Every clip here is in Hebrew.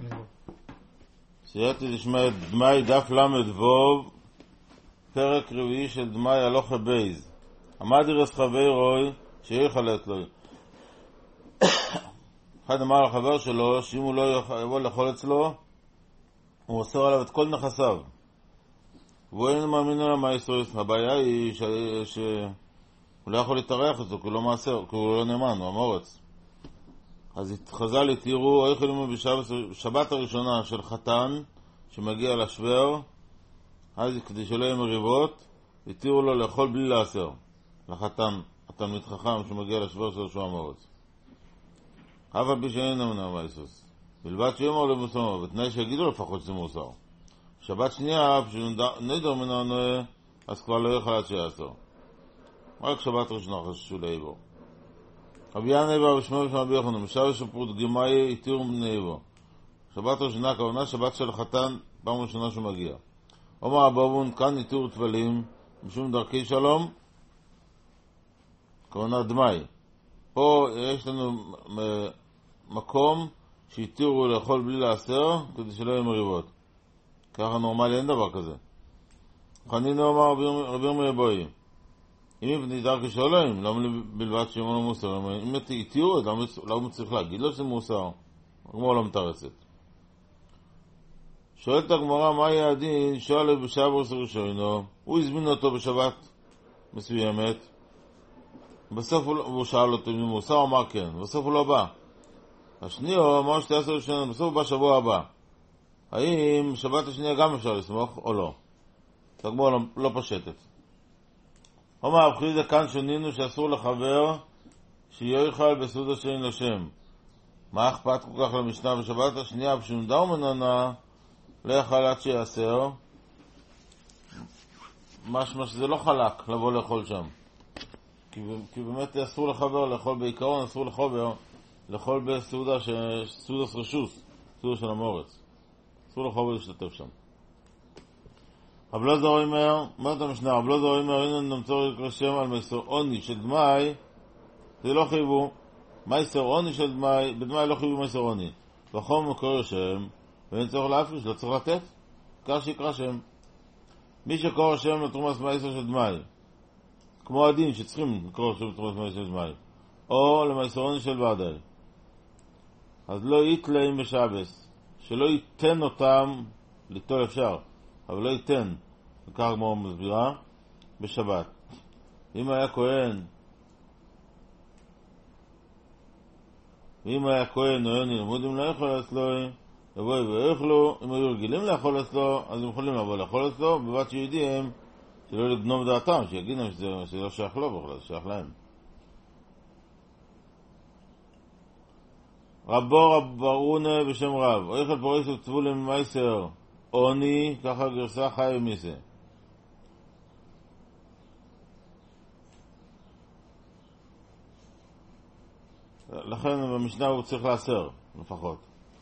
סייעתי תשמע את דמי דף למד ווב, פרק רביעי של דמי הלוך הבייז. עמד ירס חבר רוי שיחלט לו. אחד אמר לחבר שלו שאם הוא לא יבוא לאכול אצלו, הוא אוסר עליו את כל נכסיו. והוא אין מאמין לו מה יסויס. הבעיה היא שהוא לא יכול להתארח אצלו, כי הוא לא מעשר, כי הוא לא נאמן, הוא המורץ. אז חז"ל התירו, או יכולים בשבת הראשונה של חתן שמגיע לשוור, אז כדי שלא יהיה מריבות, התירו לו לאכול בלי לאסר. לחתן, התלמיד חכם שמגיע לשוור של שהוא המורץ. אף על פי שאין אמונה מייסוס. בלבד שיאמר למוסר, בתנאי שיגידו לפחות שזה מוסר. שבת שנייה, כשנדר מננו, אז כבר לא יוכל עד שיעשר. רק שבת ראשונה חששו לאיבו. רבי ינאי ושמו ושם רבי יוחנן, משל ושפרות גמאי התירו בני איבו. שבת ראשונה, כוונה שבת של חתן, פעם ראשונה שהוא מגיע. אומר הבובון, כאן התירו תפלים, משום דרכי שלום, כוונה דמי. פה יש לנו מקום שהתירו לאכול בלי לאסר, כדי שלא יהיו מריבות. ככה נורמלי, אין דבר כזה. חנינו אמר רבי ירמיה בואי, אם יבני דרכי שלום, למה בלבד שיאמר לו מוסר? אם התירו, למה צריך להגיד לו שזה מוסר? הגמרא לא מתרצת. שואלת הגמרא, מה יהיה הדין? שואל בשעה בוסר ראשונו, הוא הזמין אותו בשבת מסוימת, בסוף הוא שאל אותו אם הוא מוסר, הוא אמר כן, בסוף הוא לא בא. השני הוא אמר שתעשה ראשונה, בסוף הוא בא שבוע הבא. האם שבת השנייה גם אפשר לסמוך או לא? הגמרא לא פשטת. אומר הבחי זה כאן שנינו שאסור לחבר שיאכל בסעודה שאין לו שם. מה אכפת כל כך למשנה בשבת השנייה ושנדר מננה לא יאכל עד שיעשר? משמע שזה לא חלק לבוא לאכול שם. כי באמת אסור לחבר לאכול בעיקרון, אסור לחבר לאכול בסעודה סעודה רשוס, סעודה של המורץ. אסור לחבר להשתתף שם. רב אלעזר אומר, אומרת המשנה, רב אלעזר אומר, הנה נמצור לקרשם על מייסר עוני של דמי, זה לא חייבו. מייסר עוני של דמי, בדמי לא חייבו מייסר עוני. וחום מקור שם, ואין צורך להפריש, לא צריך לתת, כך שיקרא שם. מי שקורא שם לתרומס מייסר של דמי, כמו הדין שצריכים לקרוא שם לתרומס מייסר של דמי, או למייסר עוני של ועדי, אז לא יתלאים בשבס, שלא ייתן אותם, ליטול אפשר, אבל לא ייתן, וכך כמו מסבירה, בשבת. אם היה כהן, או יוני לימודים לא יכול אצלו, יבואו ויאכלו, אם היו רגילים לאכול אצלו, אז הם יכולים לבוא לאכול אצלו, בבת שיודעים, שלא לגנוב דעתם, שיגיד להם שזה לא שייך לו בכלל, זה שייך להם. רבו רב ברונה בשם רב, או יחד פורס וצבו למייסר, עוני, ככה גרסה חי ומיסה. לכן במשנה הוא צריך לעשר, לפחות.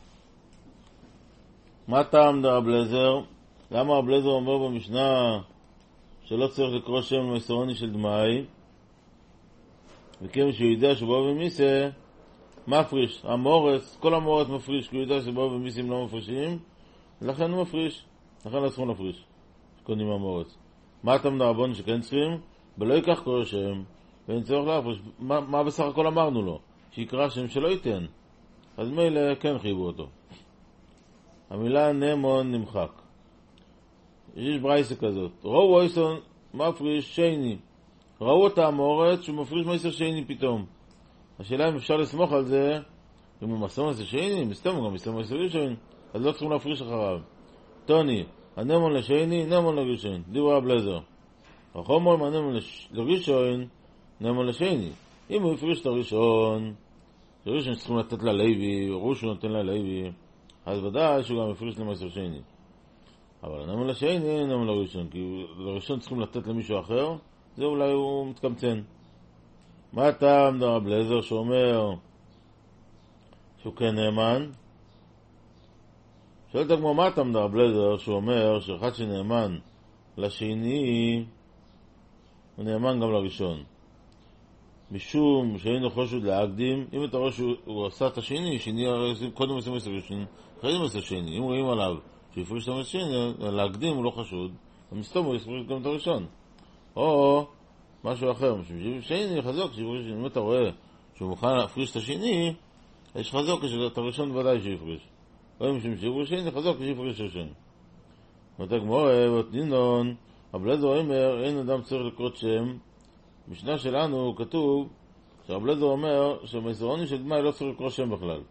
מה טעם רב אליעזר? למה רב אליעזר אומר במשנה שלא צריך לקרוא שם למייסר עוני של דמי? וכיוון שהוא יודע שבו ומיסה, מפריש, המורץ, כל המורץ מפריש, כי הוא יודע שבו ומיסים לא מפרישים, לכן הוא מפריש, לכן אסור להפריש, שקונים המורץ. מה אתה מדרבון שכן צריכים? ולא ייקח קורא שם, ואין צורך להפריש. מה בסך הכל אמרנו לו? שיקרא שם שלא ייתן. אז מילא כן חייבו אותו. המילה נמון נמחק. יש ברייסה כזאת. ראו אויסון מפריש שני. ראו אותה המורץ שהוא מפריש מייסר שני פתאום. השאלה אם אפשר לסמוך על זה, אם הוא מסר מייסר שני, מסתם הוא גם מסר מייסר ראשון, אז לא צריכים להפריש אחריו. טוני, הנמון לשני, נמון לראשון. דיבר רב אליעזר. החומר הנמון לראשון, נמון לשני. אם הוא הפריש את הראשון, הראשון צריכים לתת ללוי, ראש הוא נותן ללוי, אז ודאי שהוא גם הפריש למייסר שני. אבל הנמון לשני, נמון לראשון, כי לראשון צריכים לתת למישהו אחר, זה אולי הוא מתקמצן. מה הטעם רב אליעזר שאומר שהוא כן נאמן? שואלת הגמרא, מה הטעם רב אליעזר שאומר שאחד שנאמן לשני הוא נאמן גם לראשון? משום שאין חשוד להקדים. אם אתה רואה שהוא עשה את השני, קודם עושים את הראשון, אחרי זה עושה השני. אם רואים עליו שיפריש את השני, להקדים הוא לא חשוד, המסתום הוא יפריש גם את הראשון. או משהו אחר, משום שני חזוק, אם אתה רואה שהוא מוכן להפריש את השני, יש חזוק את הראשון ודאי שיפריש. או משום שיפריש שני, חזוק שיפריש השני. ואתה גמורה, ותנינון, רב אליעזר אומר, אין אדם צריך לקרות שם. משנה שלנו כתוב שרב אליעזר אומר שמסורני של דמאי לא צריך לקרוא שם בכלל.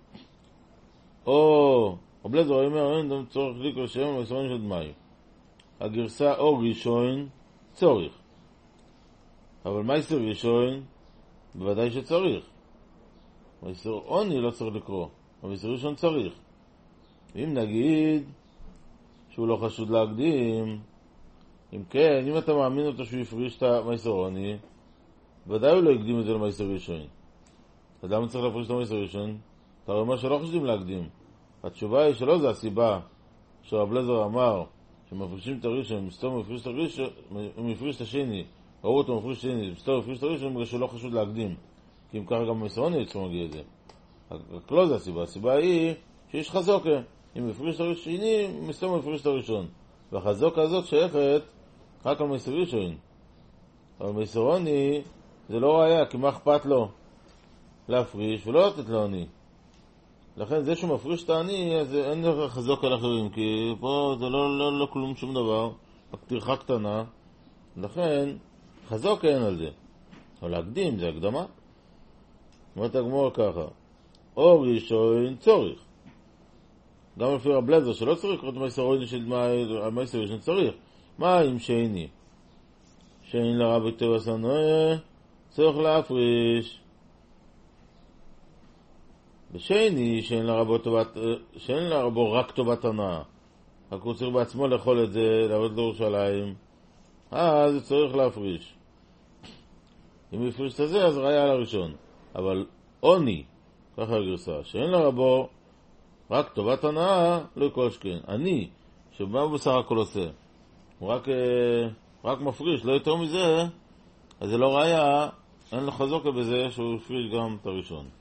או רב אליעזר אומר, אין אדם צריך לקרוא שם מסורני של דמאי. הגרסה או ראשון צורך. אבל מייסר ראשון בוודאי שצריך. מייסר עוני לא צריך לקרוא, אבל מייסר ראשון צריך. אם נגיד שהוא לא חשוד להקדים, אם כן, אם אתה מאמין אותו שהוא יפריש את המייסר עוני, ודאי הוא לא יקדים את זה למייסר ראשון. אדם צריך להפריש את המייסר ראשון, אתה רואה מה שלא חשודים להקדים. התשובה היא שלא זה הסיבה שרב אליעזר אמר שמפרישים את הראשון, מסתום מפריש את הראשון, הוא מפריש את השני, ראו אותו מפריש את השני, מסתום מפריש את הראשון, בגלל שלא חשוד להקדים. כי אם ככה גם המייסר עוני יצטרך להגיד את זה. רק לא זה הסיבה. הסיבה היא שיש חזוקה. אם מפריש את השני, מסתום מפריש את הראשון. והחזוקה הזאת שייכת רק על מייסר ראשון. אבל מייסר עוני זה לא ראיה, כי מה אכפת לו להפריש ולא לתת לו עני. לכן זה שהוא מפריש את העני, אז אין לך חזוק על אחרים, כי פה זה לא כלום שום דבר, רק טרחה קטנה. לכן חזוק אין על זה. אבל להקדים זה הקדמה. אומרת הגמור ככה, או ראשון צורך. גם לפי רב אליעזר שלא צריך לקרוא את מייסר עוני של מייסר ראשון צריך. מה אם שני? שאין לרב יותר הסנויה, צריך להפריש. בשני, שאין לרבו רק טובת הנאה. רק הוא צריך בעצמו לאכול את זה, לעבוד לירושלים. אז הוא צריך להפריש. אם הוא יפריש את זה, אז ראיה על הראשון. אבל עוני, ככה הגרסה, שאין לרבו רק טובת הנאה, לא יקול שכן. אני, שמה הוא בסך הכל עושה? הוא רק מפריש, לא יותר מזה, אז זה לא ראיה, אין לו חזוקה בזה שהוא יפריש גם את הראשון.